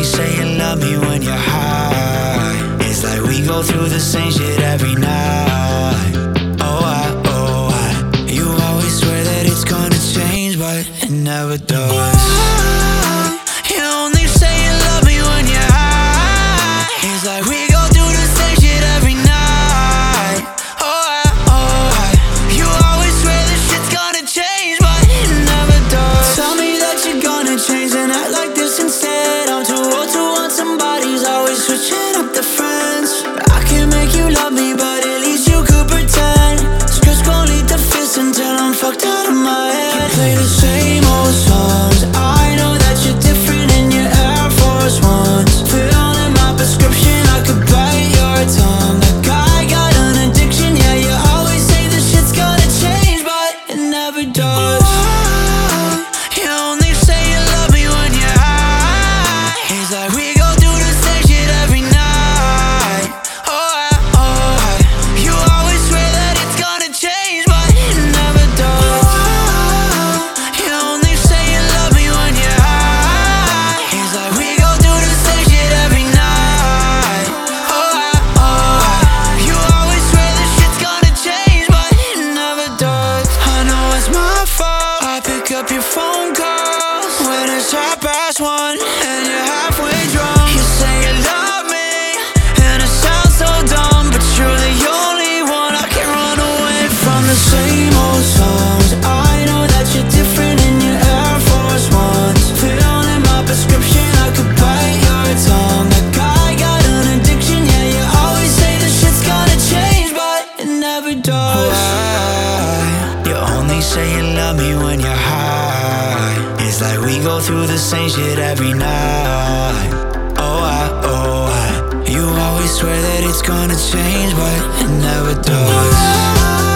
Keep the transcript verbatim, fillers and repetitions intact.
say you love me when you're high. It's like we go through the same shit every night. Oh, I, oh, I. You always swear that it's gonna change, but it never does. You only say you love me when you're high. It's like we go through the same shit every night. Oh, I, oh, I. You always swear this shit's gonna change, but it never does. Tell me that you're gonna change and act like this instead. I'm too old to want somebody's always switching up the friends. I can make you love me, but at least you could pretend. Scripts gon' lead to fists until I'm fucked out of my head. You play the same old songs. I know that you're different in your Air Force Ones. Fill in my prescription, I could bite your tongue. That guy got an addiction, yeah, you always say this shit's gonna change, but it never does. You only say you love me when you're high. It's like we go through the same shit every night. Oh, I, oh, I. You always swear that it's gonna change, but it never does. You only say you love me when you're high. It's like we go through the same shit every night. Oh, I, oh, I. You always swear this shit's gonna change, but it never does. I know it's my fault. I pick up your phone calls when it's half past one and you're halfway drunk. You say you love me and it sounds so dumb, but you're the only one I can run away from. The same old songs. I know that you're different in your Air Force Ones. Fill in my prescription, I could bite your tongue. That guy got an addiction, yeah, you always say this shit's gonna change, but it never does. Why? You only say you love me when you're high. It's like we go through the same shit every night. Oh, I, oh, I. You always swear that it's gonna change, but it never does.